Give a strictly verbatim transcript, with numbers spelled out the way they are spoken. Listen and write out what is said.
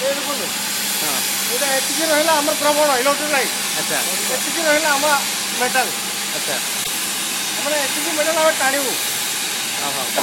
ये देखो हाँ এটা এটিকে রহিলা আমার প্রবল ইলেকট্রোলাইট अच्छा এটিকে রহিলা আমার মেটাল अच्छा আমরা এটিকে মেটাল আমরা টাଣିবু हाँ हाँ